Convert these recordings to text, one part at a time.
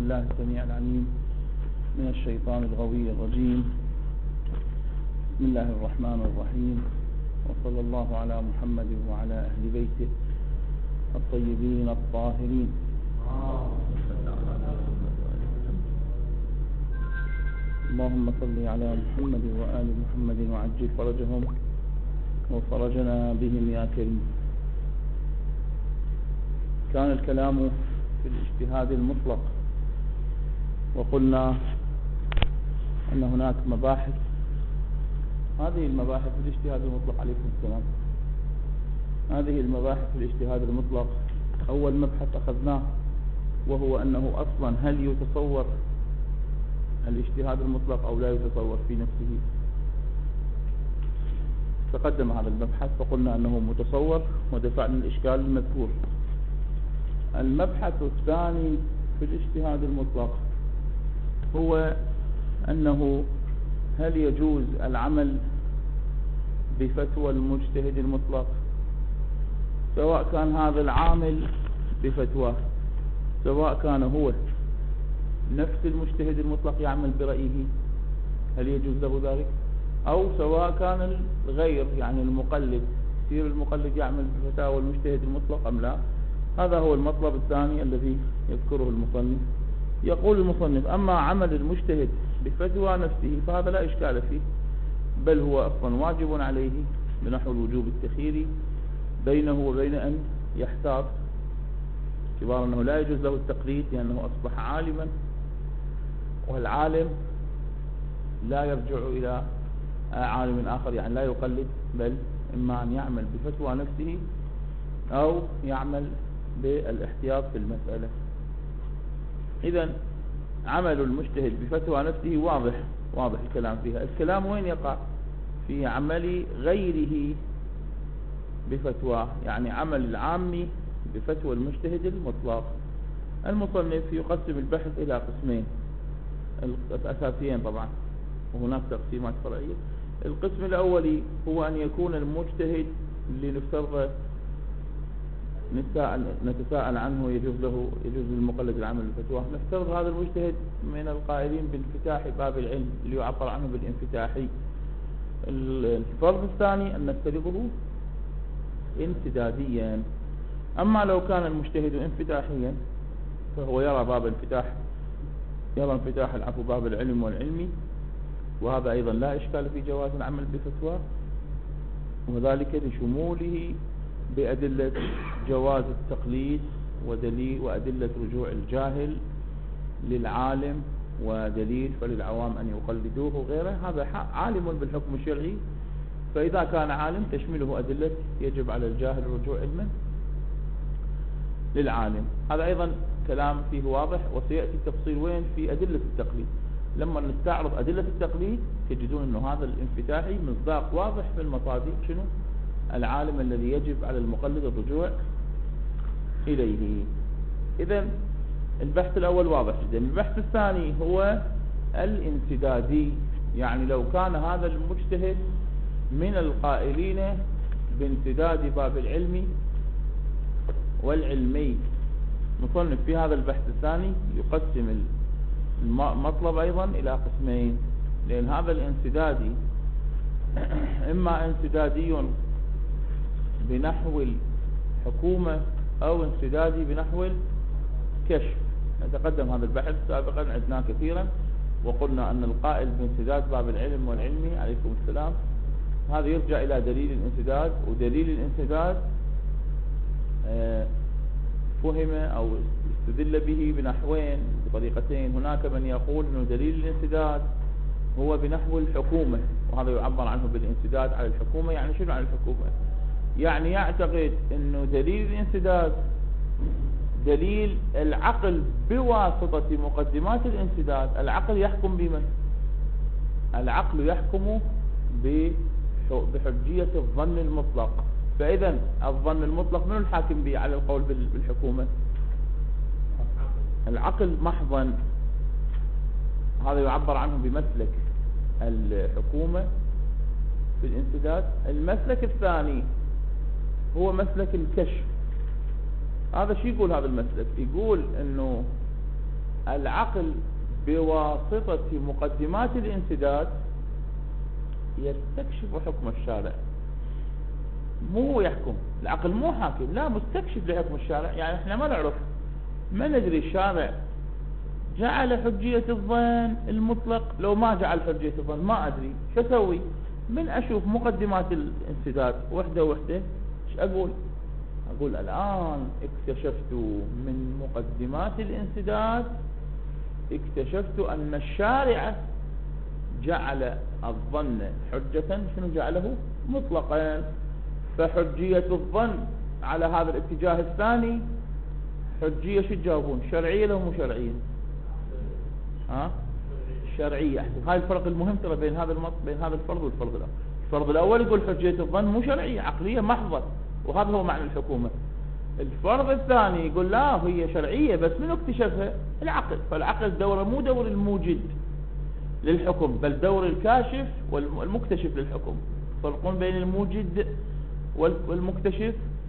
بالله السميع العليم من الشيطان الغوي الرجيم. بسم الله الرحمن الرحيم، وصلى الله على محمد وعلى أهل بيته الطيبين الطاهرين. اللهم صل على محمد وآل محمد وعجل فرجهم وفرجنا بهم يا كريم. كان الكلام في الاجتهاد المطلق، وقلنا أن هناك مباحث. هذه المباحث في الاجتهاد المطلق عليكم السلام. هذه المباحث في الاجتهاد المطلق، أول مبحث أخذناه وهو أنه أصلا هل يتصور الاجتهاد المطلق أو لا يتصور في نفسه. تقدم هذا المبحث فقلنا أنه متصور ودفعنا الإشكال المذكور. المبحث الثاني في الاجتهاد المطلق هو أنه هل يجوز العمل بفتوى المجتهد المطلق، سواء كان هذا العامل بفتواه، سواء كان هو نفس المجتهد المطلق يعمل برأيه، هل يجوز له ذلك، أو سواء كان الغير يعني المقلد، يصير المقلد يعمل بفتاوى المجتهد المطلق أم لا. هذا هو المطلب الثاني الذي يذكره المصنف. يقول المصنف: أما عمل المجتهد بفتوى نفسه فهذا لا إشكال فيه، بل هو أصلا واجب عليه بنحو الوجوب التخييري بينه وبين أن يحتاط، باعتبار أنه لا يجوز له التقليد لأنه أصبح عالما، والعالم لا يرجع إلى عالم آخر، يعني لا يقلد، بل إما أن يعمل بفتوى نفسه أو يعمل بالاحتياط في المسألة. إذن عمل المجتهد بفتوى نفسه واضح الكلام فيها. الكلام وين يقع؟ في عمل غيره بفتوى، يعني عمل العامي بفتوى المجتهد المطلق. المصنف يقسم البحث إلى قسمين أساسيين طبعا، وهناك تقسيمات فرعية. القسم الأولي هو أن يكون المجتهد اللي نفترض نتساءل عنه يجوز للمقلد العمل بالفتوى، نفترض هذا المجتهد من القائلين بانفتاح باب العلم اللي يعبر عنه بالانفتاحي. الفرض الثاني أن نفترضه انسداديا. أما لو كان المجتهد انفتاحيا فهو يرى انفتاح باب العلم والعلمي، وهذا أيضا لا إشكال في جواز العمل بفتوى، وذلك لشموله بأدلة جواز التقليد وأدلة رجوع الجاهل للعالم، ودليل فللعوام أن يقلدوه وغيره. هذا عالم بالحكم الشرعي، فإذا كان عالم تشمله أدلة يجب على الجاهل رجوع علما للعالم. هذا أيضا كلام فيه واضح، وسيأتي التفصيل وين في أدلة التقليد. لما نستعرض أدلة التقليد تجدون أنه هذا الانفتاحي مصداق واضح في المصادر شنو؟ العالم الذي يجب على المقلد الرجوع إليه. إذن البحث الأول واضح جدا. البحث الثاني هو الانسدادي، يعني لو كان هذا المجتهد من القائلين بانسداد باب العلم والعلمي. مصنف في هذا البحث الثاني يقسم المطلب أيضا إلى قسمين، لأن هذا الانسدادي إما انسدادي بنحو الحكومة أو انسدادي بنحو الكشف. نتقدم هذا البحث سابقا عدناه كثيرا، وقلنا أن القائل بانسداد باب العلم والعلمي عليكم السلام هذا يرجع إلى دليل الانسداد، ودليل الانسداد فهم أو استدل به بنحوين بطريقتين. هناك من يقول أن دليل الانسداد هو بنحو الحكومة، وهذا يعبر عنه بالانسداد على الحكومة. يعني شنو على الحكومة؟ يعني يعتقد أنه دليل الانسداد دليل العقل بواسطة مقدمات الانسداد. العقل يحكم بمن؟ العقل يحكم بحجية الظن المطلق. فإذا الظن المطلق من الحاكم به على القول بالحكومة؟ العقل محضا. هذا يعبر عنه بمسلك الحكومة في الانسداد. المسلك الثاني هو مسلك الكشف. هذا شو يقول هذا المسلك؟ يقول انه العقل بواسطة مقدمات الانسداد يستكشف حكم الشارع، مو يحكم. العقل مو حاكم، لا، مستكشف لحكم الشارع. يعني احنا ما نعرف، ما ندري الشارع جعل حجية الظن المطلق لو ما جعل حجية الظن، ما ادري شو اسوي. من اشوف مقدمات الانسداد وحده وحده، ايش اقول الان اكتشفت من مقدمات الانسداد، اكتشفت ان الشارع جعل الظن حجة، شنو جعله؟ مطلقا. فحجية الظن على هذا الاتجاه الثاني حجية، شو تجاوبون؟ شرعية لو مو شرعية؟ شرعية. احسن. هاي الفرق المهم ترى بين هذا بين هذا الفرض والفرض الاول. الفرض الاول يقول حجية الظن مو شرعية، عقلية محضة، وهذا هو معنى الحكومة. الفرض الثاني يقول لا، هي شرعية، بس منو اكتشفها؟ العقل. فالعقل دوره مو دور الموجد للحكم، بل دور الكاشف والمكتشف للحكم. فرقون بين الموجد والمكتشف.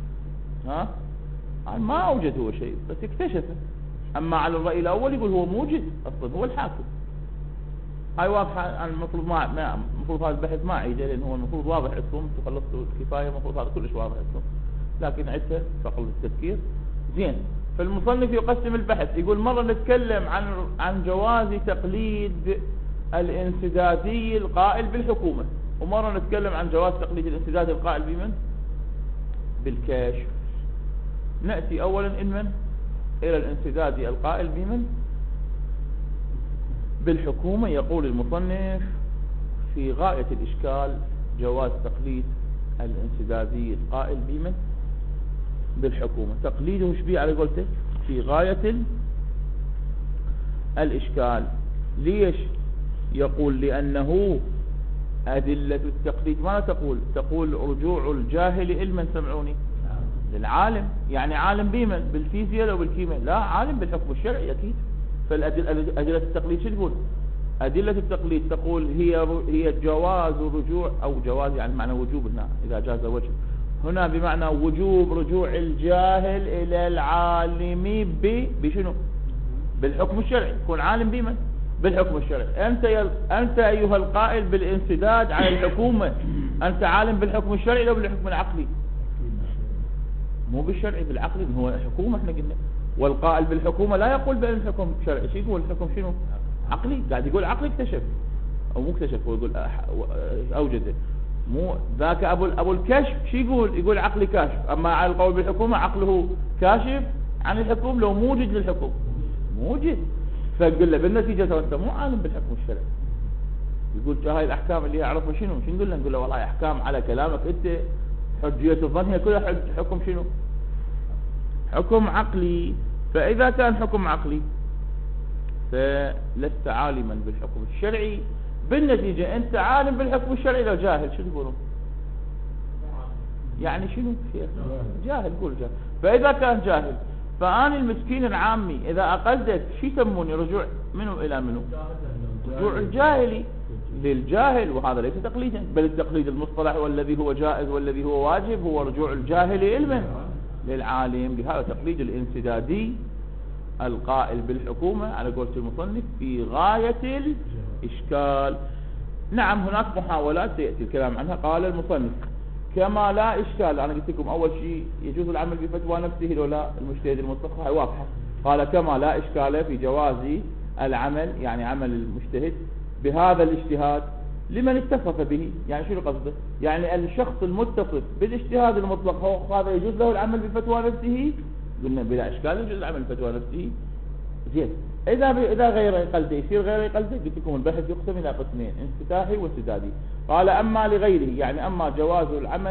ما اوجد هو شيء، بس اكتشفه. اما على الرأي الاول يقول هو موجد اصلا، هو الحاكم. هاي واضحة. المفروض المفروض هذا البحث ما اعيده، لان هو المفروض واضح عندكم، تخلصتوا الكفاية، المفروض هذا كلش واضح عندكم، لكن عدته فقط للتذكير. زين. فالمصنف يقسم البحث، يقول مرة نتكلم عن جواز تقليد الانسدادي القائل بالحكومة، ومرة نتكلم عن جواز تقليد الانسدادي القائل بمن؟ بالكشف. نأتي اولا الى الانسدادي القائل بمن؟ بالحكومة. يقول المصنف في غاية الاشكال جواز تقليد الانسدادي القائل بمن؟ بالحكومة. تقليده شبيه على قولته في غاية الاشكال. ليش؟ يقول لانه ادلة التقليد ما تقول رجوع الجاهل علما، سمعوني، للعالم. يعني عالم بمن؟ بالفيزياء لو بالكيمياء؟ لا، عالم بالحكم الشرعي اكيد. فأدلة التقليد شو تقول؟ أدلة التقليد تقول هي جواز رجوع، أو جواز يعني معنى وجوب هنا إذا جاز وجه، هنا بمعنى وجوب رجوع الجاهل إلى العالم بشنو؟ بالحكم الشرعي. يكون عالم بمن؟ بالحكم الشرعي. أنت أيها القائل بالانسداد على الحكومة، أنت عالم بالحكم الشرعي لو بالحكم العقلي؟ مو بالشرعي، بالعقلي. هو حكومة احنا قلنا، والقائل بالحكومة لا يقول بأن الحكم شرعي. شو يقول؟ الحكم شنو؟ عقلي. قاعد يقول عقلي اكتشف او مو اكتشف، هو يقول اوجده. مو ذاك ابو الكشف شو يقول؟ يقول عقلي كاشف. اما على القول بالحكومة عقله كاشف عن الحكم لو موجد للحكم، موجد. فقل له بالنتيجة انت مو عالم بالحكم الشرعي. يقول هاي الاحكام اللي يعرفها شنو نقول له؟ نقول له والله احكام على كلامك انت، حجية الظن هي كلها حكم شنو؟ حكم عقلي. فإذا كان حكم عقلي فلست عالما بالحكم الشرعي، بالنتيجة أنت عالم بالحكم الشرعي لو جاهل. شو تقولون؟ يعني شنو؟ جاهل. قول جاهل. فإذا كان جاهل، فأنا المسكين العامي إذا أقلدت شو يسموني؟ رجوع منه إلى منه؟ رجوع الجاهلي للجاهل. وهذا ليس تقليدا، بل التقليد المصطلح والذي هو جائز والذي هو واجب هو رجوع الجاهل علما للعالم. بهذا تقليد الانسدادي القائل بالحكومة على قولة المصنف في غاية الإشكال. نعم، هناك محاولات سيأتي الكلام عنها. قال المصنف كما لا إشكال. أنا قلت لكم أول شيء يجوز العمل بفتوى نفسه لو لا المجتهد المطلق، هاي واضحة. قال كما لا إشكال في جواز العمل، يعني عمل المجتهد بهذا الاجتهاد لمن اتصف به. يعني شو قصده؟ يعني الشخص المتصف بالاجتهاد المطلق هو هذا يجوز له العمل بفتوى نفسه. قلنا بلا اشكال يجوز العمل بفتوى نفسه. زين. اذا غير يقلده يصير غير يقلده. قلت لكم البحث يقسم الى قسمين، انفتاحي وانسدادي. قال اما لغيره، يعني اما جواز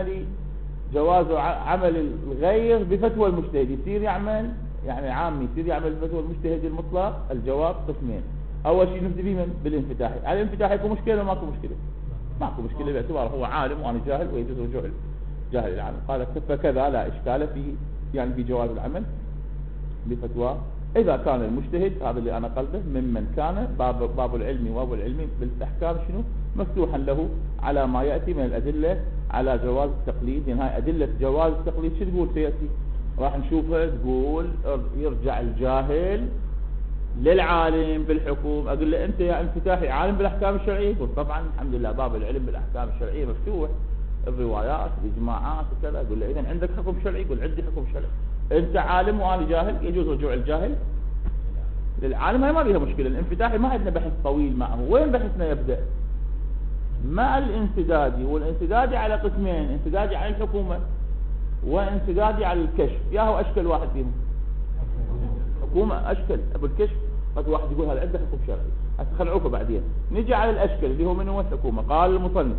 عمل الغير بفتوى المجتهد، يصير يعمل يعني عامي يصير يعمل بفتوى المجتهد المطلق. الجواب قسمين. اول شيء نبدا به بالانفتاحي. على الانفتاحي يكون مشكله ماكو مشكله؟ ماكو مشكله باعتباره هو عالم وانا جاهل ويجوز رجوع الجاهل العالم. قال فكذا لا اشكال فيه، يعني في جواز العمل بفتوى اذا كان المجتهد هذا اللي انا قلته ممن كان باب العلم وباب العلم بالاحكام شنو مفتوحا له على ما ياتي من الادله على جواز التقليد. يعني هاي ادله جواز التقليد شو تقول؟ سياتي راح نشوفها. تقول يرجع الجاهل للعالم بالحكم، اقول له انت يا انفتاحي عالم بالاحكام الشرعيه، يقول طبعا الحمد لله باب العلم بالاحكام الشرعيه مفتوح، الروايات الاجماعات وكذا. اقول له اذا عندك حكم شرعي؟ يقول عندي حكم شرعي. انت عالم وانا جاهل، يجوز رجوع الجاهل للعالم، هاي ما بيها مشكله. الانفتاحي ما عندنا بحث طويل معه. وين بحثنا يبدا؟ مع الانسدادي، والانسدادي على قسمين، انسدادي على الحكومه وانسدادي على الكشف. يا هو اشكل واحد فيهم حكومه اشكل، ابو الكشف قد واحد يقول هذا عنده حكم شرعي، هسه خلعوكه بعدين. نجي على الاشكل اللي هو من هو الحكومه. قال المصنف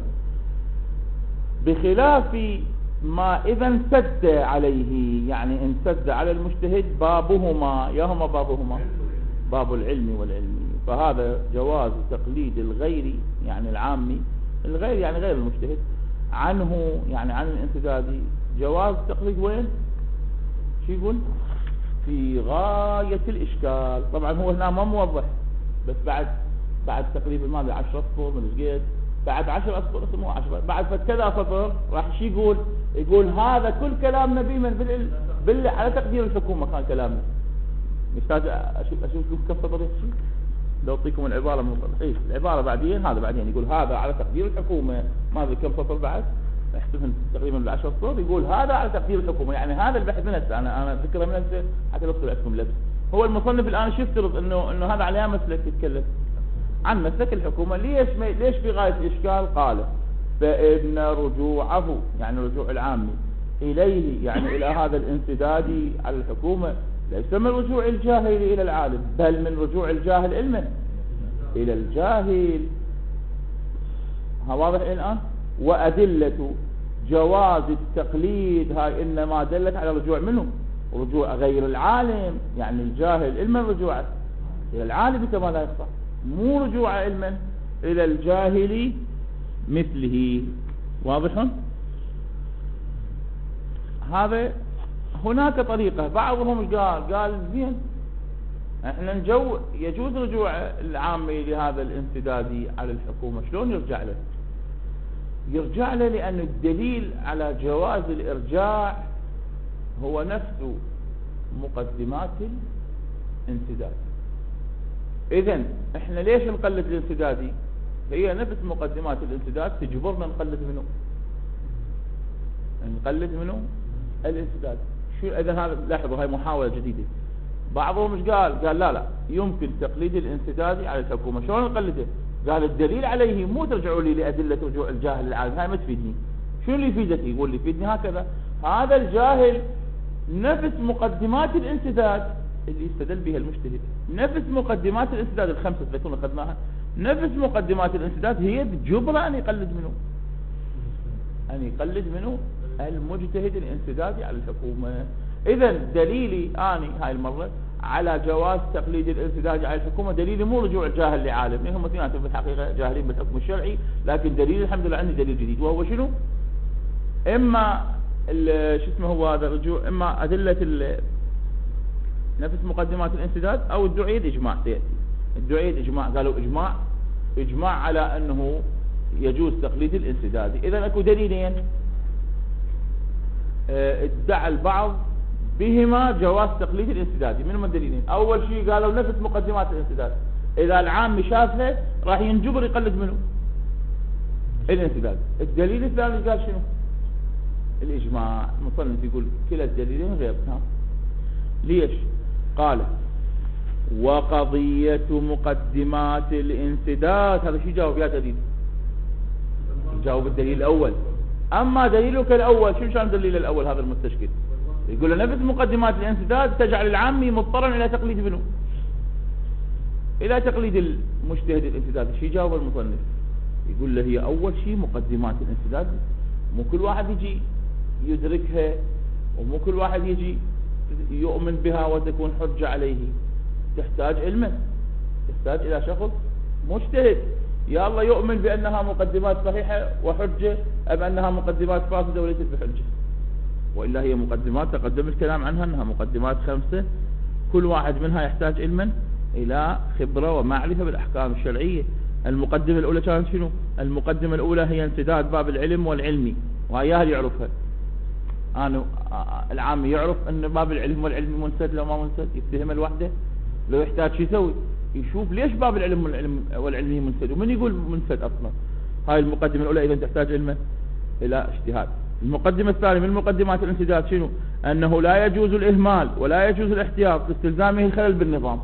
بخلاف ما اذا انسد عليه، يعني انسد على المجتهد بابهما، يا هما بابهما باب العلم والعلمي، فهذا جواز تقليد الغير، يعني العامي، الغير يعني غير المجتهد عنه، يعني عن الانسدادي، جواز تقليد وين؟ شو يقول؟ في غاية الإشكال. طبعا هو هنا ما موضح، بس بعد تقريبا الماضي 10 أسطر من الجيد، بعد 10 أسطر اسمه 10، بعد كذا سطر راح شو يقول؟ يقول هذا كل كلامنا بمن على تقدير الحكومة كان كلامنا. يحتاج اشوف لكم كم سطر يحكي لو اعطيكم العبارة من ايه العبارة بعدين، هذا بعدين يقول هذا على تقدير الحكومة، ما ادري كم سطر بعد، احسبهم تقريبا ب10 سطور. يقول هذا على تقدير الحكومة، يعني هذا البحث من هسه، انا فكره من هسه حتى نفصل عندكم لبس. هو المصنف الان شو يفترض؟ انه هذا على مسلك يتكلم عن مسلك الحكومة. ليش في غاية الاشكال؟ قال فإن رجوعه، يعني رجوع العامي اليه، يعني الى هذا الانسدادي على الحكومة، ليس من رجوع الجاهل الى العالم، بل من رجوع الجاهل الى الجاهل. ها واضح الان؟ وأدلة جواز التقليد هاي إنما دلت على رجوع منه، رجوع غير العالم، يعني الجاهل علما رجوعه إلى العالم كما لا يخفى، مو رجوع علما إلى الجاهل مثله. واضح؟ هذا هناك طريقة. بعضهم قال زين احنا يجوز رجوع العامي لهذا الانسدادي على الحكومة. شلون يرجع له؟ يرجع له لأن الدليل على جواز الإرجاع هو نفس مقدمات الانسداد. إذن احنا ليش نقلد الانسدادي؟ هي نفس مقدمات الانسداد تجبرنا نقلد منه الانسداد. شو إذن هذا؟ لاحظوا هاي محاولة جديدة. بعضهم مش قال لا يمكن تقليد الانسدادي على الحكومة. شلون نقلده؟ قال الدليل عليه مو ترجعوا لي لأدلة رجوع الجاهل للعالم، هاي ما تفيدني. شو اللي يفيدك؟ يقول لي يفيدني هكذا، هذا الجاهل نفس مقدمات الانسداد اللي استدل بها المجتهد، نفس مقدمات الانسداد الخمسة تذكرون أخذناها، نفس مقدمات الانسداد هي بجبرة أن يقلد منه المجتهد الانسدادي على الحكومة. إذا دليلي أني هاي المرة على جواز تقليد الانسداد على الحكومة، دليلي مو رجوع الجاهل لعالم، هم اثنيناتهم في الحقيقة جاهلين بالحكم الشرعي، لكن دليل الحمد لله عندي دليل جديد، وهو شنو؟ إما شو اسمه هو هذا الرجوع، إما أدلة نفس مقدمات الانسداد، أو الدعية إجماع. سيأتي الدعية إجماع، قالوا إجماع على أنه يجوز تقليد الانسداد. إذا أكو دليلين ادعى البعض بهما جواز تقليد الانسدادي. من هم الدليلين؟ اول شيء قالوا نفس مقدمات الانسداد، اذا العام شافها راح ينجبر يقلد منه الانسداد. الدليل الثاني قال شنو؟ الاجماع. المصنف يقول كلا الدليلين غير. ليش؟ قال وقضية مقدمات الانسداد، هذا شو جاوب يا دليل؟ جاوب الدليل الاول. اما دليلك الاول شو كان دليل الاول هذا المستشكل؟ يقول له نفس مقدمات الانسداد تجعل العامي مضطرا الى تقليد منه، الى تقليد المجتهد الانسداد. شو جاوب المصنف؟ يقول له هي اول شيء مقدمات الانسداد مو كل واحد يجي يدركها، ومو كل واحد يجي يؤمن بها وتكون حجة عليه، تحتاج علما، تحتاج الى شخص مجتهد يا الله يؤمن بانها مقدمات صحيحة وحجة، ام انها مقدمات فاسدة وليست بحجة. وإلا هي مقدمات تقدم الكلام عنها أنها مقدمات 5، كل واحد منها يحتاج علما إلى خبرة ومعرفة بالأحكام الشرعية. المقدمة الأولى كانت شنو؟ المقدمة الأولى هي انسداد باب العلم والعلمي، وهي أهل يعرفها. العام يعرف أن باب العلم والعلمي منسد لو ما منسد، يفتهم الوحدة لو يحتاج شو يسوي؟ يشوف ليش باب العلم والعلمي منسد، ومن يقول منسد اصلا؟ هاي المقدمة الاولى اذا تحتاج علمه الى اجتهاد. المقدمة الثانية من مقدمات الانسداد شنو؟ انه لا يجوز الاهمال ولا يجوز الاحتياط لاستلزامه الخلل بالنظام.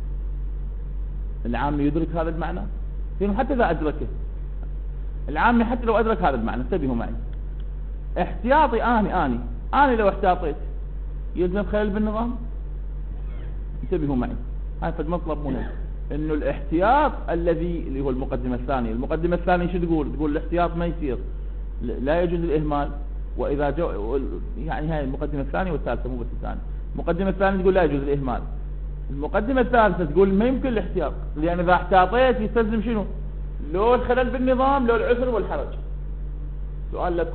العامي يدرك هذا المعنى؟ حتى اذا ادركه العامي، حتى لو ادرك هذا المعنى، انتبهوا معي، احتياطي اني لو احتاطيت يلزم خلل بالنظام؟ انتبهوا معي، هاي قد مطلب مهم، انه الاحتياط اللي هو المقدمة الثانية شو تقول الاحتياط ما يصير، لا يجوز الاهمال، واذا يعني هاي المقدمة الثانية والثالثة مو بس الثانية. المقدمة الثانية تقول لا يجوز الاهمال، المقدمة الثالثة تقول ما يمكن الاحتياط، لان اذا احتاطيت يستلزم شنو؟ لو الخلل بالنظام لو العسر والحرج. سؤال لكم،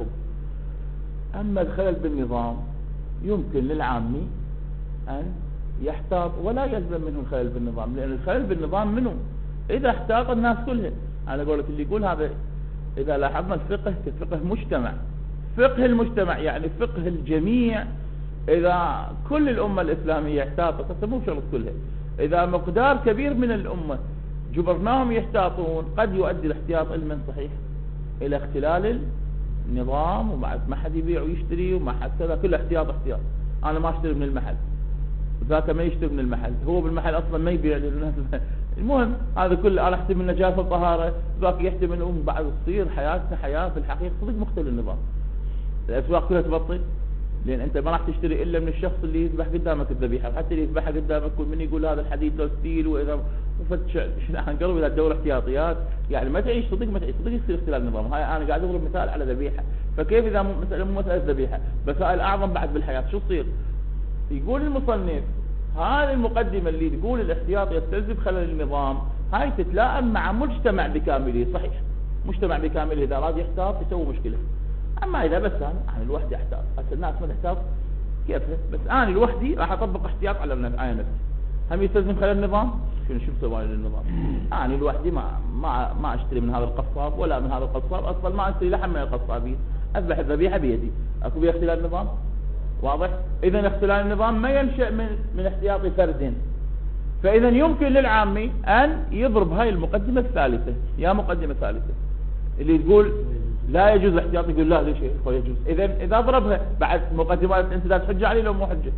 اما الخلل بالنظام يمكن للعامي ان يحتاط ولا يلزم منه الخلل بالنظام، لان الخلل بالنظام منه اذا احتاط الناس كلها. انا اقول لك اللي يقول هذا، اذا لاحظنا الفقه كفقه مجتمع، فقه المجتمع يعني فقه الجميع، اذا كل الامة الاسلامية احتاطت، مو شرط كلها، اذا مقدار كبير من الامة جبرناهم يحتاطون، قد يؤدي الاحتياط علما صحيح الى اختلال النظام، وما حد يبيع ويشتري وما حد كذا، كل احتياط. انا ما اشتري من المحل، ذاك ما يشتري من المحل، هو بالمحل اصلا ما يبيع للناس. المهم هذا كله انا احتمل نجاسة الطهارة، ذاك يحتمل بعد تصير حياتنا حياة في الحقيقة صدق مختل النظام. الاسواق كلها تبطل، لان انت ما راح تشتري الا من الشخص اللي يذبح قدامك الذبيحة، حتى اللي يذبحها قدامك من يقول هذا الحديد له ستيل، واذا وفتش عن قلب اذا تدور احتياطيات، يعني ما تعيش صدق يصير اختلال النظام. هاي انا قاعد اضرب مثال على ذبيحة، فكيف اذا مو مسألة ذبيحة، مسائل اعظم بعد بالحياة شو تصير؟ يقول المصنف هذه المقدمة اللي تقول الاحتياط يستلزم خلل النظام، هاي تتلائم مع مجتمع بكامله. صحيح مجتمع بكامله اذا اراد يحتاط يسوي مشكلة، اما اذا بس انا لوحدي احتاط، هسه الناس ما تحتاط كيفها، بس انا لوحدي راح اطبق احتياط على نفسي، هم يستلزم خلل النظام؟ شو بسوي للنظام؟ انا لوحدي ما اشتري من هذا القصاب ولا من هذا القصاب، اصلا ما اشتري لحم من القصابين، اذبح الذبيحة بيدي، اكو بها اختلال النظام؟ واضح؟ اذا اختلال النظام ما ينشأ من احتياط فرد، فاذا يمكن للعامي ان يضرب هاي المقدمة الثالثة، يا مقدمة ثالثة اللي تقول لا يجوز الاحتياط، يقول لا ليش يجوز. اذا ضربها بعد مقدمات الانسداد حجة عليه لو مو حجة؟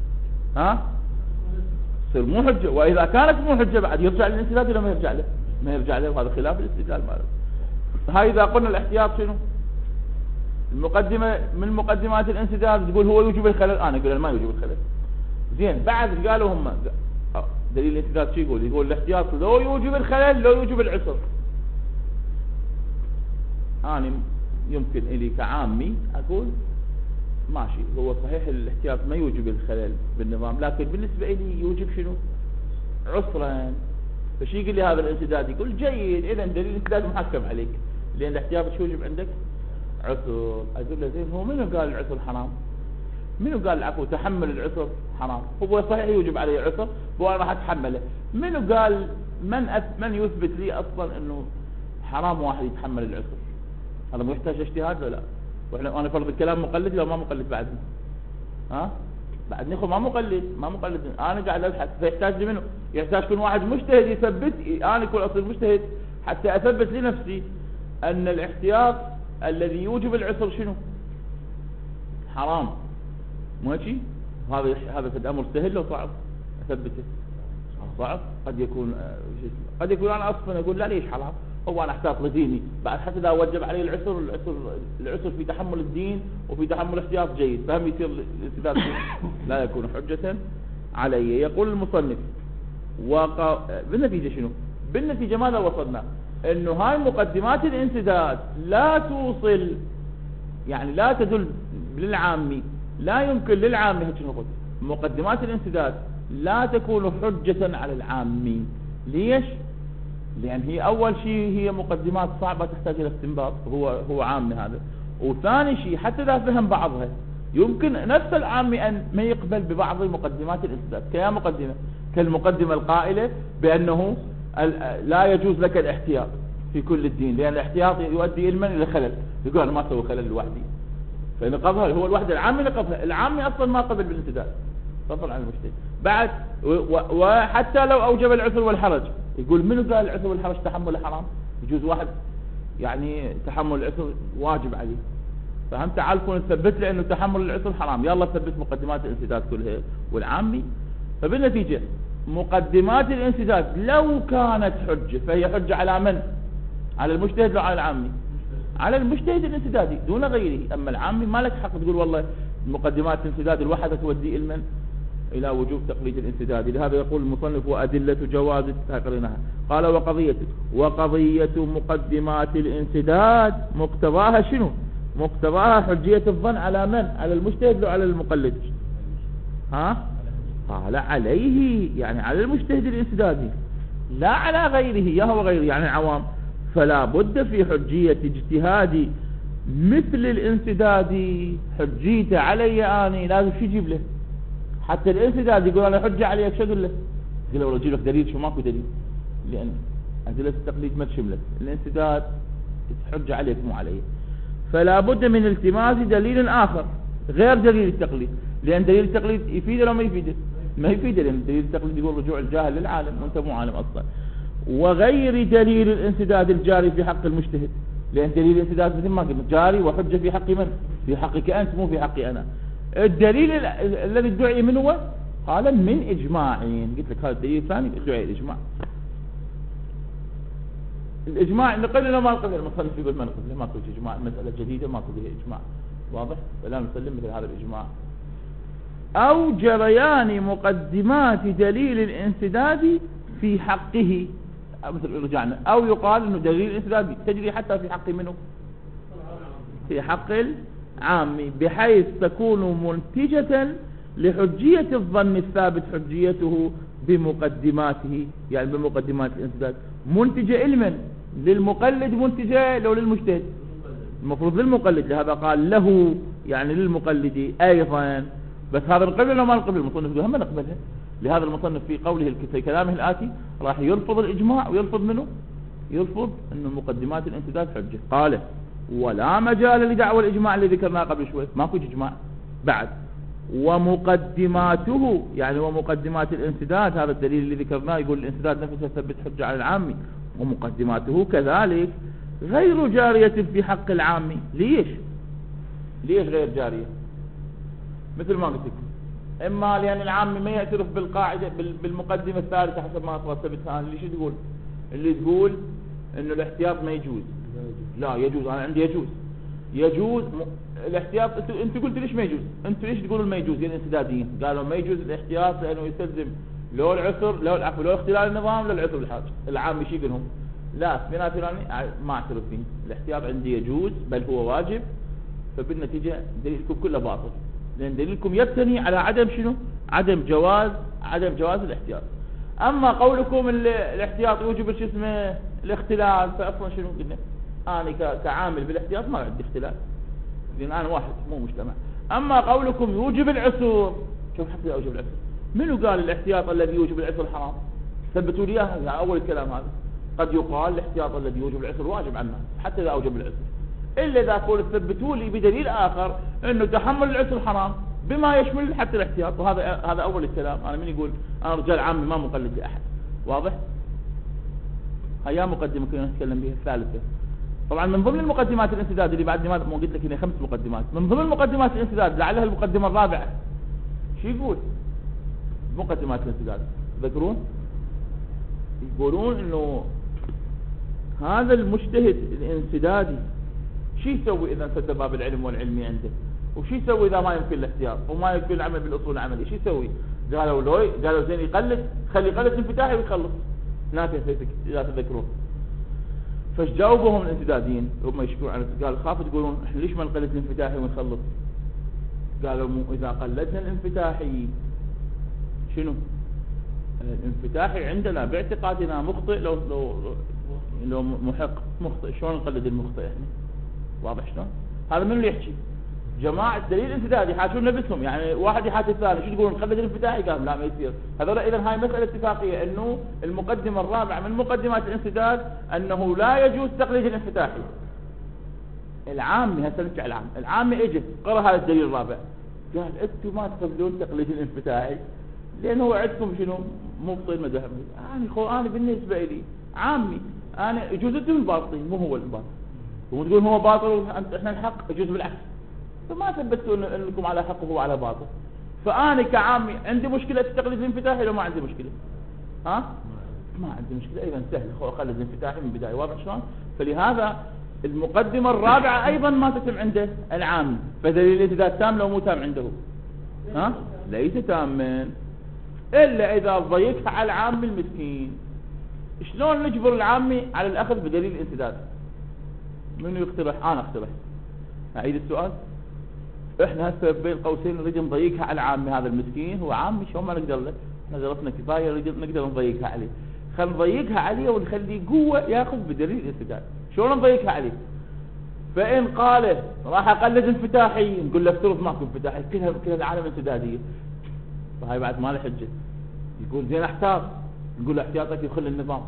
تصير مو حجة، واذا كانت مو حجة بعد يرجع للانسداد ولا ما يرجع له؟ ما يرجع له، وهذا خلاف الاستدلال ماله. هاي اذا قلنا الاحتياط شنو؟ المقدمة من مقدمات الانسداد تقول هو يوجب الخلل، انا اقول ما يوجب الخلل. زين بعد قالوا هم دليل الانسداد شو يقول الاحتياط لو يوجب الخلل لو يوجب العسر. انا يمكن الي كعامي اقول ماشي، هو صحيح الاحتياط ما يوجب الخلل بالنظام، لكن بالنسبة لي يوجب شنو؟ عسرا. فشي يقول لي هذا الانسداد؟ يقول جيد، اذا دليل الانسداد محكم عليك، لان الاحتياط شو يوجب عندك؟ عسر. اقول له زين هو منو قال العسر حرام؟ منو قال العفو تحمل العسر حرام؟ هو صحيح يوجب علي عسر وانا راح اتحمله، منو قال من يثبت لي اصلا انه حرام واحد يتحمل العسر؟ هذا مو يحتاج اجتهاد ولا؟ واحنا انا فرض الكلام مقلد لو ما مقلد بعدني؟ بعدني ما مقلد انا قاعد ابحث، فيحتاج لي منه، يحتاج يكون واحد مجتهد يثبت، انا اكون اصير مجتهد حتى اثبت لنفسي ان الاحتياط الذي يوجب العسر شنو؟ حرام. ماشي؟ هذا في الامر سهل لو صعب اثبته؟ صعب. قد يكون انا اصلا اقول لا ليش حرام، هو انا احتاط لديني بعد، حتى اذا وجب علي العسر في تحمل الدين وفي تحمل احتياط جيد، فهم يصير الاستدلال لا يكون حجة علي. يقول المصنف بالنتيجة شنو؟ بالنتيجة ماذا وصلنا؟ انه هاي مقدمات الانسداد لا توصل، يعني لا تدل للعامي، لا يمكن للعامي مقدمات الانسداد لا تكون حجة على العامي. ليش؟ لان هي اول شيء هي مقدمات صعبة تحتاج الى استنباط، هو عامي هذا، وثاني شيء حتى اذا فهم بعضها يمكن نفس العامي ان ما يقبل ببعض مقدمات الانسداد كيا مقدمة، كالمقدمة القائلة بانه لا يجوز لك الاحتياط في كل الدين، لان الاحتياط يؤدي علما الى خلل، يقول انا ما اسوي خلل لوحدي، فنقضها هو الوحده العامي نقضها، العامي اصلا ما قبل بالانسداد، فضلا عن المجتهد. بعد وحتى لو أوجب العسر والحرج، يقول منو قال العسر والحرج تحمل حرام؟ يجوز واحد يعني تحمل العسر واجب عليه، فهم تعالكم نثبت له انه تحمل العسر حرام، يلا ثبت مقدمات الانسداد كلها والعامي. فبالنتيجة مقدمات الانسداد لو كانت حجة فهي حجة على من؟ على المجتهد لو على العامي؟ على المجتهد الانسدادي دون غيره. اما العامي ما لك حق تقول والله مقدمات الانسداد الوحدة تودي المن الى وجوب تقليد الانسداد. لهذا يقول المصنف وادلة جواز قرنها. قال وقضية مقدمات الانسداد مقتضاها شنو؟ مقتضاها حجية الظن على من؟ على المجتهد لو على المقلد؟ قال عليه، يعني على المجتهد الانسدادي لا على غيره، يهو غيره يعني العوام. فلا بد في حجية اجتهاد مثل الانسدادي، حجيته علي اني لازم شو يجيب له؟ حتى الانسداد يقول انا حجة عليك، شو اقول له؟ يقول له اجيب لك دليل؟ شو ماكو دليل، لان ادلة التقليد ما تشملك الانسداد، حجة عليك مو علي. فلا بد من التماس دليل اخر غير دليل التقليد، لان دليل التقليد يفيد ولا ما يفيد؟ ما يفيد، لان دليل التقليد يقول رجوع الجاهل للعالم وانت مو عالم اصلا. وغير دليل الانسداد الجاري في حق المجتهد، لان دليل الانسداد مثل ما قلنا جاري وحجة في حق من؟ في حقك انت مو في حقي انا. الدليل الذي ادعي من هو؟ قال من اجماعين. قلت لك هذا الدليل الثاني ادعي الاجماع. الاجماع نقل ولا ما نقل؟ المصنف يقول ما نقل، ما تقول اجماع، مسألة جديدة ما تقول اجماع، واضح؟ فلا نسلم مثل هذا الاجماع. او جريان مقدمات دليل الانسداد في حقه، مثل رجعنا. او يقال انه دليل الانسداد تجري حتى في حق منه؟ في حق العامي، بحيث تكون منتجة لحجية الظن الثابت حجيته بمقدماته، يعني بمقدمات الانسداد. منتجة علما للمقلد، منتجة لو للمجتهد؟ المفروض للمقلد، لهذا قال له يعني للمقلد ايضا. بس هذا نقبل ولا ما نقبل؟ المصنف يقول هم نقبلها. لهذا المصنف في قوله في كلامه الآتي راح يرفض الإجماع ويرفض منه؟ يرفض أن مقدمات الانسداد حجة. قال ولا مجال لدعوى الإجماع اللي ذكرناه قبل شوي، ماكو إجماع بعد. ومقدماته يعني ومقدمات الانسداد، هذا الدليل اللي ذكرناه يقول الانسداد نفسه ثبت حجة على العامي، ومقدماته كذلك غير جارية في حق العامي. ليش غير جارية؟ مثل ما قلت لكم، اما لان العامي ما يعترف بالقاعده بالمقدمه الثالثه حسب ما ثبتها. اللي شو تقول؟ اللي تقول انه الاحتياط ما يجوز. لا يجوز، انا عندي يجوز الاحتياط. انت قلت ليش ما يجوز؟ انتوا ليش تقولوا ما يجوز؟ الانسداديين قالوا ما يجوز الاحتياط لانه يستلزم لو العسر لو العفو لو اختلال النظام للعسر الحاج. العامي شو يقول لهم؟ لا اثبات فلاني ما اعترف فيه، الاحتياط عندي يجوز بل هو واجب. فبالنتيجه دليلكم كله باطل، لأن دليلكم يبتني على عدم شنو؟ عدم جواز الاحتياط. أما قولكم الاحتياط يوجب شو اسمه الاختلال، فأصلا شنو قلنا؟ أنا كعامل بالاحتياط ما عندي اختلال، لأن أنا واحد مو مجتمع. أما قولكم يوجب العسر، شوف حتى يوجب العسر، منو قال الاحتياط الذي يوجب العسر حرام؟ ثبتوا لي إياه أول الكلام هذا. قد يقال الاحتياط الذي يوجب العسر واجب عنه حتى إذا أوجب العسر، إلا إذا قول ثبتوا لي بدليل آخر أنه تحمل العسر حرام بما يشمل حتى الاحتياط. وهذا أول الكلام. أنا من يقول أنا رجال عامي ما مقلد لأحد، واضح؟ هيا مقدمة كنا نتكلم بها الثالثة. طبعا من ضمن المقدمات الانسداد اللي بعد ما قلت لك هنا 5 مقدمات، من ضمن المقدمات الانسداد لعلها المقدمة الرابعة. شو يقول مقدمات الانسداد؟ تذكرون يقولون انه هذا المجتهد الانسدادي شو يسوي اذا انسد باب العلم والعلمي عنده؟ وشو يسوي اذا ما يمكن الاحتياط وما يمكن العمل بالاصول العملي؟ شو يسوي؟ قالوا زين يقلد، خلي يقلد انفتاحي ويخلص. لا تذكرون فايش جاوبهم الانسداديين؟ هم يشكون على قال خافوا تقولون احنا ليش ما نقلد الانفتاحي ونخلص؟ قالوا اذا قلدنا الانفتاحي شنو؟ الانفتاحي عندنا باعتقادنا مخطئ لو محق مخطئ. شلون نقلد المخطئ احنا؟ واضح شلون؟ هذا من اللي يحكي؟ جماعة الدليل الانسدادي يحاشون نفسهم، يعني واحد يحاشي الثاني. شو تقولون نقلد الانفتاحي؟ قال لا ما يصير. هذول اذا هاي مسألة اتفاقية انه المقدمة الرابعة من مقدمات الانسداد انه لا يجوز تقليد الانفتاحي. العامي هسه نرجع العامي اجى قرأ هذا الدليل الرابع قال انتم ما تقبلون تقليد الانفتاحي لان هو عندكم شنو مبطل مذهبي. انا بالنسبه لي عامي، انا يجوز انتم الباطلين مو هو الباطل، وتقول هو باطل احنا الحق، يجوز بالعكس، فما ثبتوا انكم على حق وهو على باطل. فانا كعامي عندي مشكله التقليد الانفتاحي لو ما عندي مشكله؟ ما عندي مشكله. ايضا سهل اقلد الانفتاحي من البدايه، واضح شلون؟ فلهذا المقدمه الرابعه ايضا ما تتم عنده العامي، فدليل الانسداد تام لو مو تام عنده؟ ليس تاما الا اذا ضيقها على العامي المسكين. شلون نجبر العامي على الاخذ بدليل الانسداد؟ منو يقترح؟ انا اقترح. اعيد السؤال. احنا هسه بين قوسين نريد نضيقها على العامي، هذا المسكين هو عامي، شلون ما نقدر له؟ نظرتنا كفايه نقدر نضيقها عليه. خل نضيقها عليه ونخليه قوه ياخذ بدليل الانسداد. شلون نضيقها عليه؟ فان قال راح اقلد انفتاحي، نقول له افترض ماكو انفتاحي، كلها العالم انسداديه، فهاي بعد ما له حجه. يقول زين احتاط، نقول له احتياطك يخل النظام،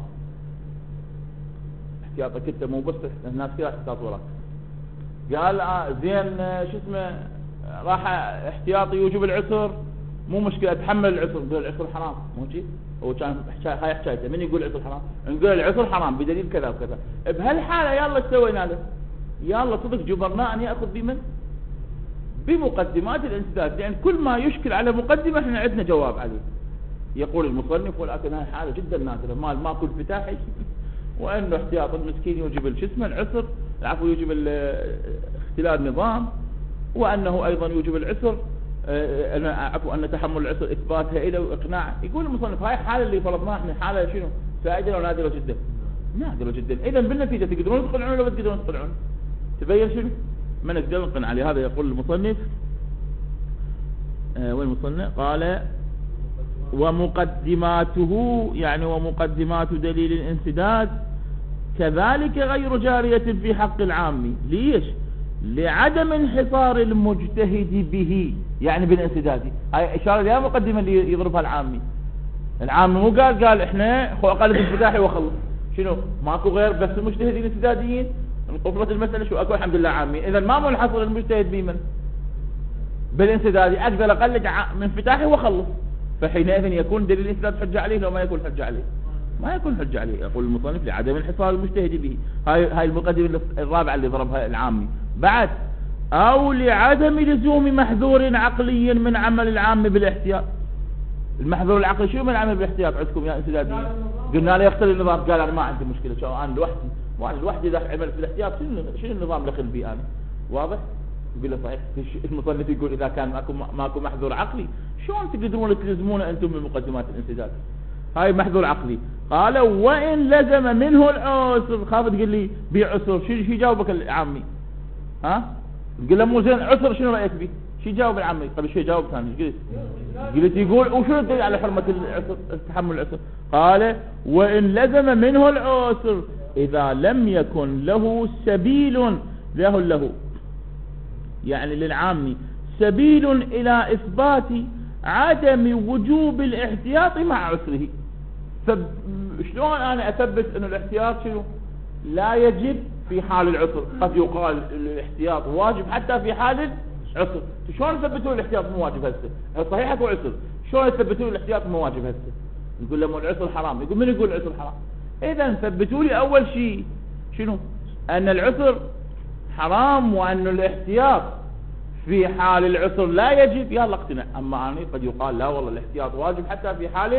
احتياطك انت مو بس الناس كلها احتياط وراك. قال زين شو اسمه راح احتياطي يوجب العسر، مو مشكله اتحمل العسر، نقول العسر حرام، مو شيء هو كان هاي حكايته. من يقول العسر حرام؟ نقول العسر حرام بدليل كذا وكذا. بهالحاله يلا ايش سوينا له؟ يلا صدق جبرناه ان ياخذ بمن؟ بمقدمات الانسداد، لان كل ما يشكل على مقدمه احنا عندنا جواب عليه. يقول المصنف ولكن هاي حاله جدا نادره، ماكو انفتاحي وانه احتياط المسكين يوجب شو اسمه العسر، العفو يوجب اختلال نظام، وانه ايضا يوجب العسر عفوا ان تحمل العسر اثباتها الى واقناع. يقول المصنف هاي الحاله اللي فرضناها احنا حاله شنو؟ سائده ونادره جدا؟ نادره جدا. اذا بالنتيجه تقدرون تقنعون ولا ما تقدرون تقنعون؟ تبين شنو؟ ما نقدر نقنع عليه. هذا يقول المصنف والمصنف قال ومقدماته، يعني ومقدمات دليل الانسداد كذلك غير جارية في حق العام. ليش؟ لعدم انحصار المجتهد به، يعني بالانسداد. هاي اشاره لها مقدمه اللي يضربها العامي. العامي مو قال احنا اقلد انفتاحي واخلص، شنو ماكو غير بس المجتهدين الانسداديين، انقفلت المساله شو اكو الحمد لله عامي. اذا ما منحصر المجتهد بمن؟ بالانسدادي. اقدر اقلد من انفتاحي واخلص، فحينئذ يكون دليل الانسداد حجه عليه لو ما يكون حجه عليه؟ ما يكون حجه عليه. يقول المصنف لعدم انحصار المجتهد به. هاي المقدمه الرابعه اللي ضربها العامي. بعد او لعدم لزوم محذور عقلي من عمل العام بالاحتياط. المحذور العقلي شو من عمل بالاحتياط عندكم يا انسداديين؟ قلنا له يختل النظام، قال انا ما عندي مشكله، شو انا لوحدي، وانا لوحدي اذا عملت بالاحتياط شنو النظام دخل بي انا؟ واضح؟ يقول له صحيح. المصنف يقول اذا كان ماكو محذور عقلي شلون تقدرون تلزمون انتم بمقدمات الانسداد؟ هاي محذور عقلي. قال وان لزم منه العسر. خاف تقول لي بعسر، شو يجاوبك العامي؟ تقول له مو زين عسر، شنو رايك به؟ شو يجاوب العامي؟ قبل شوي جاوب ثاني ايش قلت؟ يقول وشو الدليل على حرمه العسر، تحمل العسر؟ قال وان لزم منه العسر اذا لم يكن له سبيل له يعني للعامي سبيل الى اثبات عدم وجوب الاحتياط مع عسره. فشلون انا اثبت ان الاحتياط شنو لا يجب في حال العسر؟ قد يقال الاحتياط واجب حتى في حال العسر. شلون تثبتون الاحتياط مو واجب هسه؟ صحيح اكو عسر، شلون تثبتون الاحتياط مو واجب هسه؟ يقول لهم العسر حرام. يقول من يقول العسر حرام؟ اذا ثبتوا لي اول شيء شنو؟ ان العسر حرام وان الاحتياط في حال العسر لا يجب، يلا اقتنع. اما انا قد يقال لا والله الاحتياط واجب حتى في حال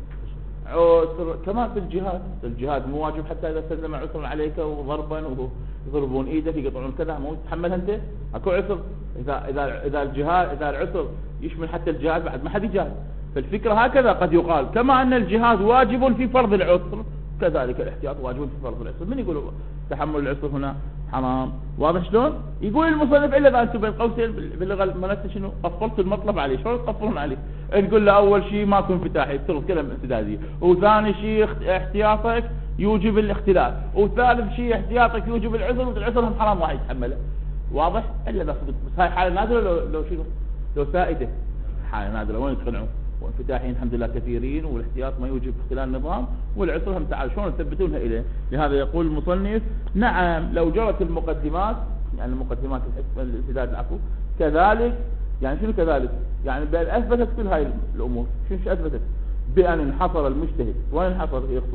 العسر. كما في الجهاد مو واجب حتى اذا سلم عسر عليك وضربا ويضربون ايدك يقطعون كذا، مو تتحملها انت؟ اكو عسر. اذا الجهاد اذا العسر يشمل حتى الجهاد بعد ما حد يجاهد. فالفكره هكذا قد يقال كما ان الجهاد واجب في فرض العسر كذلك الاحتياط واجب في فرض العسر. من يقول تحمل العسر هنا حرام؟ واضح شلون؟ يقول المصنف الا اذا انتم بين قوسين باللغه المنسيه شنو قفلت المطلب عليه. شلون تقفلون عليه؟ نقول له اول شيء ماكو انفتاحي افترض كلام انسداديه، وثاني شيء احتياطك يوجب الاختلاف، وثالث شيء احتياطك يوجب العسر، والعسر هم حرام واحد يتحمله. واضح؟ الا اذا صدق. بس هاي حاله نادره لو شنو؟ لو سائده. حاله نادره وين تقنعون؟ وانفتاحين الحمد لله كثيرين، والاحتياط ما يوجب اختلال النظام، والعسر هم تعال شلون تثبتونها اليه؟ لهذا يقول المصنف نعم لو جرت المقدمات، يعني المقدمات الانسداد العفو، كذلك يعني شنو كذلك؟ يعني بأن أثبتت كل هاي الأمور. شنو أثبتت؟ بأن انحصر المجتهد. وين انحصر يقصد؟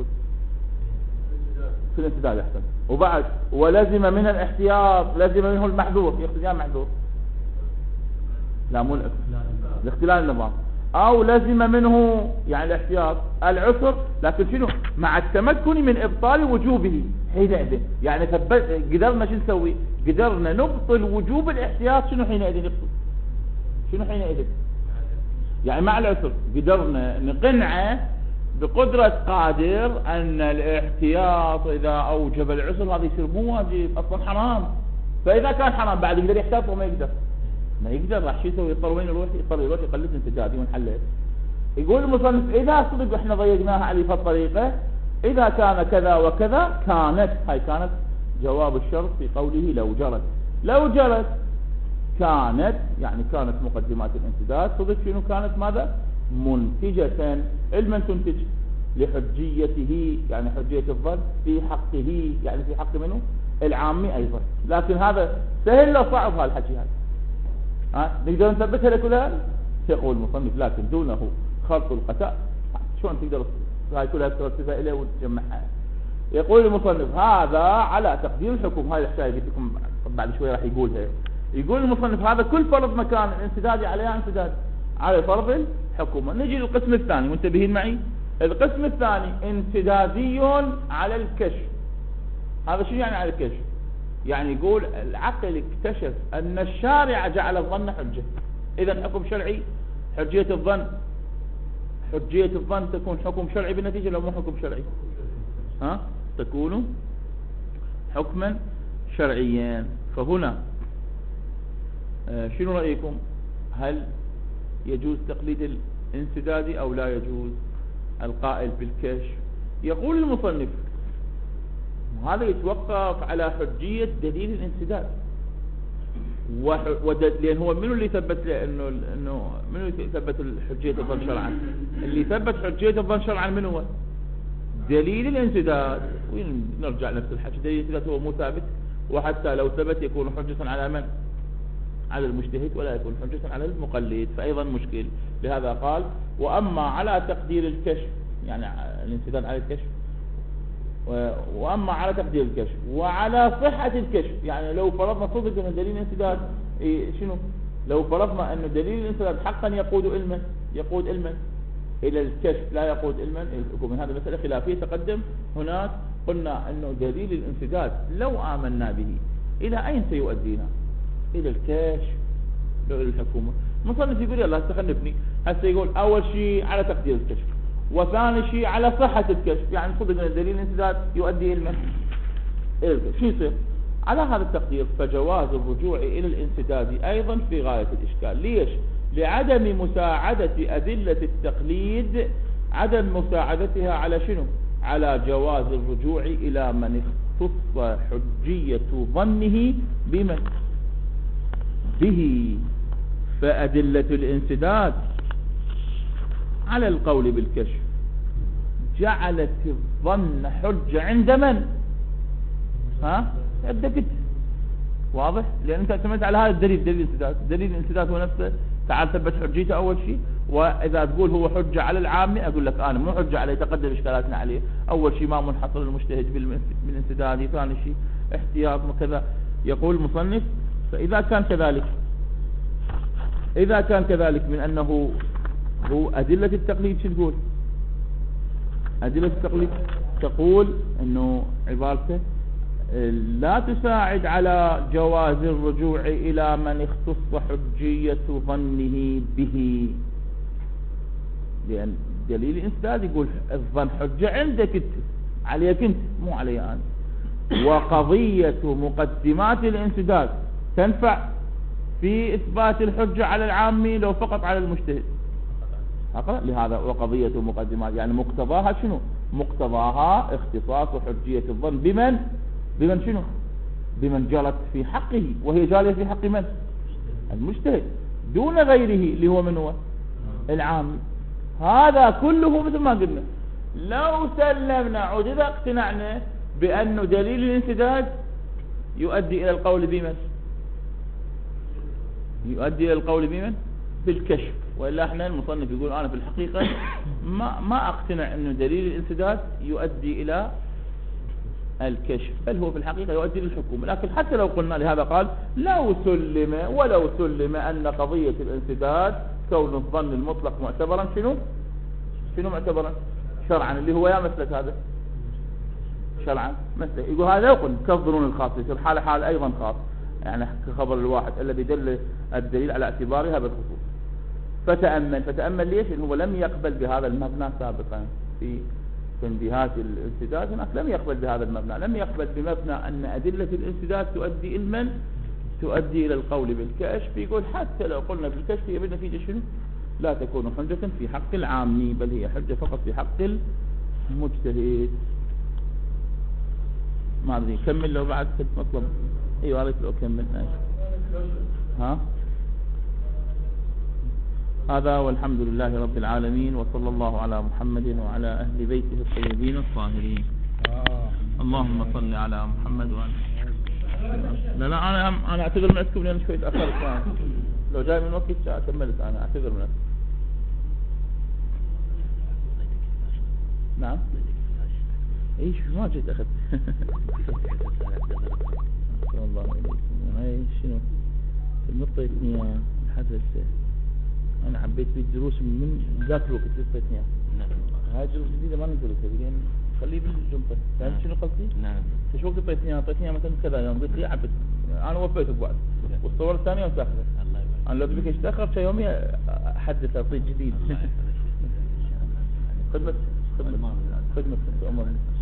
في الانسداد. أحسن. وبعد ولزم من الاحتياط، لزم منه المحذور. يقصد يعني محذور لا مو الاختلال النظام. أو لزم منه يعني الاحتياط العسر، لكن شنو؟ مع التمكن من إبطال وجوبه حينئذ. يعني قدرنا شو نسوي؟ قدرنا نبطل وجوب الاحتياط. شنو حينئذ يقصد؟ شنو حينئذ؟ يعني مع العسر قدرنا نقنعه بقدرة قادر أن الاحتياط إذا أوجب العسر هذا يصير مو واجب، أصلا حرام. فإذا كان حرام بعد يقدر يحتاط وما يقدر؟ ما يقدر. راح شو يسوي؟ يضطر وين يروح؟ يروح يقلد انسدادي ونحلل. يقول المصنف إذا صدق احنا ضيقناها عليه في الطريقة، إذا كان كذا وكذا كانت، هاي كانت جواب الشرط في قوله لو جرت. لو جرت كانت يعني كانت مقدمات الانسداد صدق شنو كانت؟ ماذا؟ منتجة. علما تنتج لحجيته يعني حجية الظن في حقه، يعني في حق منه العامي أيضا. لكن هذا سهل لو صعب هالحكي هذا. نقدر نثبتها لكلها. يقول المصنف لكن دونه خلط القتاء. شلون تقدر هاي كلها ترتبها إليه وتجمعها؟ يقول المصنف هذا على تقدير الحكم. هاي الحكاية قلت لكم بعد شوي راح يقولها. يقول المصنف هذا كل فرض مكان الانسداد عليها انسداد على فرض الحكومة. نجي للقسم الثاني وانتبهين معي. القسم الثاني انسدادي على الكشف. هذا شو يعني على الكشف؟ يعني يقول العقل اكتشف أن الشارع جعل الظن حجة. إذا حكم شرعي. حجية الظن تكون حكم شرعي بالنتيجة لو مو حكم شرعي؟ تكون حكما شرعيا. فهنا شنو رأيكم؟ هل يجوز تقليد الانسدادي أو لا يجوز؟ القائل بالكشف يقول المصنف هذا يتوقف على حجية دليل الانسداد. لأن هو منو اللي ثبت انه منو ثبت حجية الظن شرعا؟ اللي ثبت حجية الظن شرعا من هو؟ دليل الانسداد. وين نرجع نفس الحكي؟ دليل الانسداد هو مو ثابت، وحتى لو ثبت يكون حجة على من؟ على المجتهد، ولا يكون حجة على المقلد، فأيضا مشكل. لهذا قال وأما على تقدير الكشف، يعني الانسداد على الكشف، وأما على تقدير الكشف وعلى صحة الكشف. يعني لو فرضنا صدق أن دليل الانسداد شنو؟ لو فرضنا أن دليل الانسداد حقا يقود علما إلى الكشف لا يقود علما، من هذا مسألة خلافية تقدم هناك. قلنا أنه دليل الانسداد لو آمنا به إلى أين سيؤدينا؟ إلى الكشف لو إلى الحكومة. مصنف يقول يلا استخنفني هسه. يقول أول شيء على تقدير الكشف، وثاني شيء على صحة الكشف. يعني صدق أن دليل الانسداد يؤدي إلى الكشف. شو يصير على هذا التقدير؟ فجواز الرجوع إلى الانسداد أيضا في غاية الإشكال. ليش؟ لعدم مساعدة أدلة التقليد، عدم مساعدتها على شنو؟ على جواز الرجوع إلى من اختص حجية ظنه بمن؟ به. فأدلة الانسداد على القول بالكشف جعلت الظن حجة عند من؟ عندك. واضح؟ لأن أنت اعتمدت على هذا الدليل، دليل الانسداد. دليل الانسداد هو نفسه تعال ثبت حجيته أول شيء. وإذا تقول هو حجة على العامة أقول لك أنا مو حجة عليه، تقدم إشكالاتنا عليه. أول شيء ما منحصر المجتهد بالانسداد، ثاني شيء احتياط وكذا. يقول المصنف فإذا كان كذلك من أنه هو أدلة التقليد شو تقول؟ أدلة التقليد تقول أنه عبارته لا تساعد على جواز الرجوع إلى من اختص حجية ظنه به. لأن دليل الانسداد يقول الظن حجة عندك انت، عليك انت مو علي أنا. وقضية مقدمات الانسداد تنفع في إثبات الحجة على العامي لو فقط على المجتهد. لهذا وقضية مقدمات يعني مقتضاها شنو؟ مقتضاها اختصاص حجية الظن بمن شنو؟ بمن جرت في حقه، وهي جارية في حق من؟ المجتهد دون غيره اللي هو من هو؟ العامي. هذا كله مثل ما قلنا لو سلمنا عود إذا اقتنعنا بأنه دليل الانسداد يؤدي إلى القول بمن؟ يؤدي إلى القول بمن؟ بالكشف. وإلا احنا المصنف يقول أنا في الحقيقة ما أقتنع أنه دليل الانسداد يؤدي إلى الكشف، بل هو في الحقيقة يؤدي للحكم. لكن حتى لو قلنا لهذا قال ولو سلم أن قضية الانسداد كون الظن المطلق معتبرا شنو معتبرا شرعا، اللي هو يا مسلك هذا شرعا مثل يقول هذا يقول كالظنون الخاصة يصير حال أيضا خاص، يعني كخبر الواحد الذي دل الدليل على اعتبارها بالخصوص. فتأمل ليش؟ إنه هو لم يقبل بهذا المبنى سابقا في تنبيهات الانسداد، هناك لم يقبل بهذا المبنى، لم يقبل بمبنى أن أدلة الانسداد تؤدي إلى القول بالكشف. يقول حتى لو قلنا بالكشف يبقى النتيجة شنو؟ لا تكون حجة في حق العامي، بل هي حجة فقط في حق المجتهد. ما أدري كمل لو بعد كنت مطلب. ايوه عليك لو كمل. ها هذا والحمد لله رب العالمين، وصلى الله على محمد وعلى أهل بيته الطيبين الطاهرين. اللهم صل على محمد وعلى. لا أنا أعتذر من عندكم لأن شوي تأخرت. لو جاي من وقت كملت. أنا أعتذر من عندكم. نعم ايش ما جيت أخذ. الله عليكم. هاي شنو النقطة اياه الحدث. انا حبيت في الدروس من ذاك الوقت اللي نعم. هاي دروس جديدة ما نزلتها لان خليه بالجنطة. فهمت شنو قصدي؟ نعم. ايش وقت اعطيتني مثلا كذا يوم قلت لي حبيت انا وفيت بوعد والصور الثانية يوم تاخذها. انا لو تبيك اشتاخر شي يومي احدث اعطيك جديد. خدمة